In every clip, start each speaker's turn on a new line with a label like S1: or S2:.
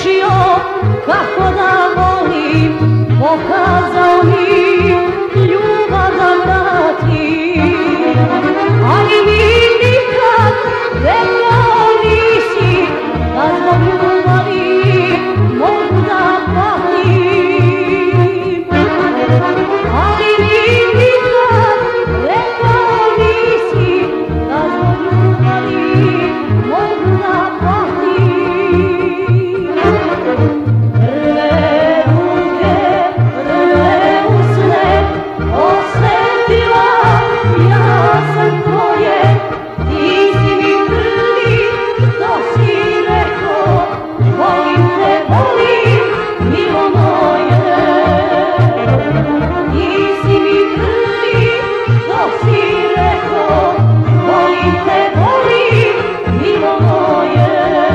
S1: naučio kako da volim, pokazao mi ljubav da vratim, ali mi nikad rekao nisi da zbog ljubavi mogu da patim, ali mi nikad rekao nisi da zbog ljubavi mogu da patim. Prve ruke, prve usne osjetila, ja sam tvoje, ti si mi prvi što si rekao, volim te, volim, milo moje. Ti si mi prvi što si rekao, volim te, volim, milo moje.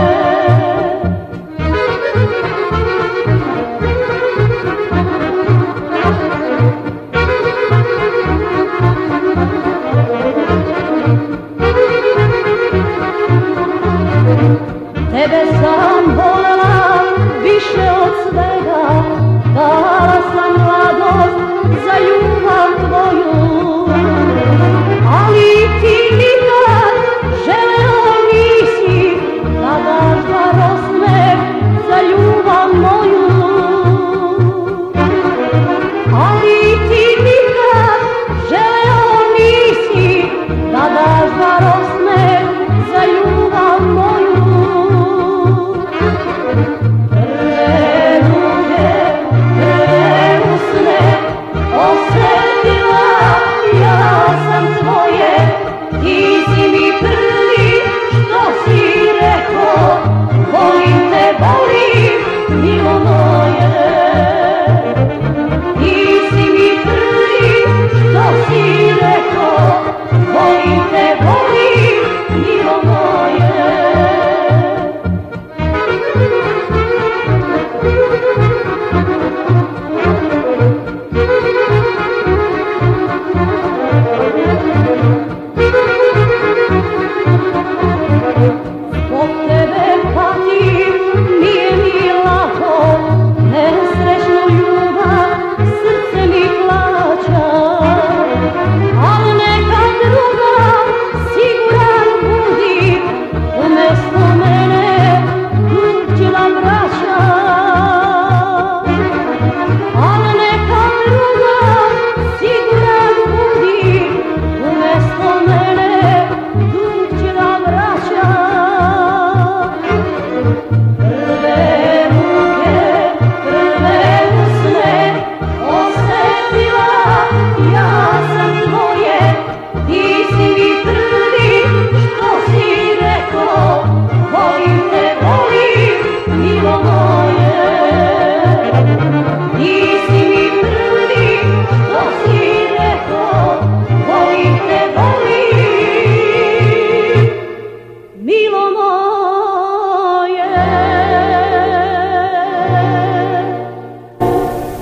S1: Tebe sam voljela više od svega, dala sam mladost za ljubav tvoju, ali ti nikad želeo nisi da daš žalosne za ljubav moju, ali ti nikad želeo nisi da daš žalosne za ljubav moju. Ti si mi prvi što si rekao, volim te, volim, milo moje.